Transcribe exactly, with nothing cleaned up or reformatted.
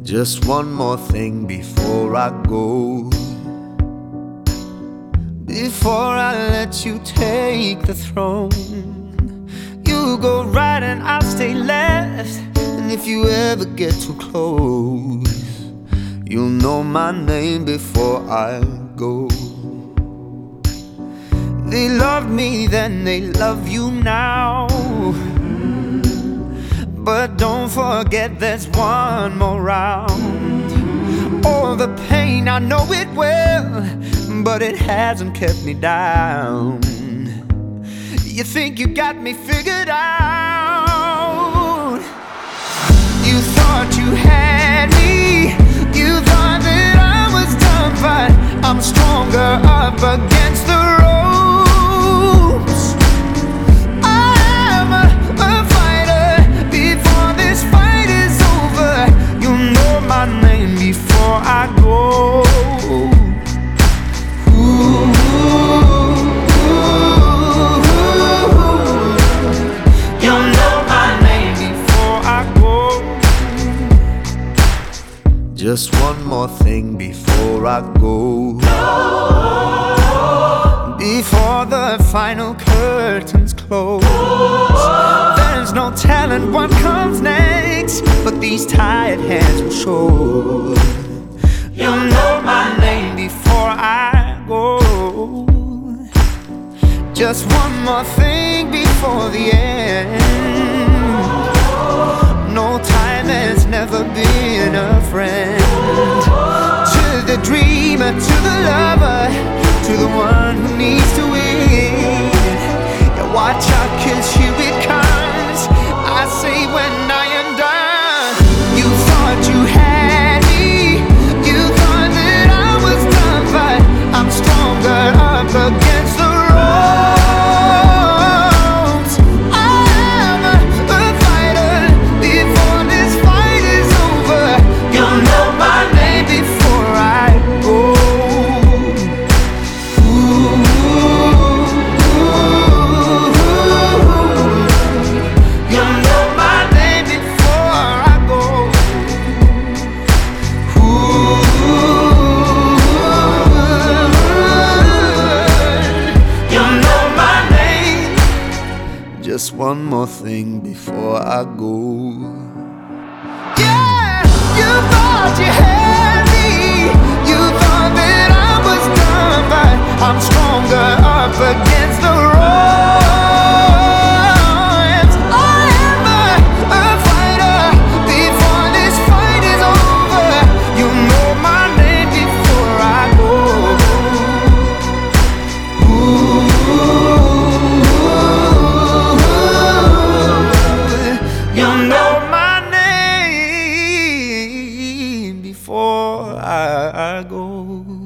Just one more thing before I go. Before I let you take the throne, you go right and I'll stay left. And if you ever get too close, you'll know my name before I go. They loved me then, they love you now. But don't forget there's one more round. All the pain, I know it well, but it hasn't kept me down. You think you got me figured out. You thought you had me, you thought that I was done, but I'm stronger up against the ropes. I'm a, a fighter. Before this fight is over, you'll know my name before I go. Just one more thing before I go. Before the final curtains close, there's no telling what comes next, but these tired hands will show. You'll know my name before I go. Just one more thing before the end. No time has never been a friend. To the dreamer, to the lover, to the one who needs to win. Yeah, watch out, 'cause here it comes. I say when I am done. You thought you had me, you thought that I was done, but I'm stronger up against the ropes. I'm a, a fighter. Before this fight is over, you'll know my name before I go. You'll know my name before I go. You'll know my name. Just one more thing before I go. Yeah, you thought you had me, you thought that I was done, but I'm stronger up against the ropes. I am a, a fighter. Before this fight is over, you know my name before I go. You'll know my name before I go.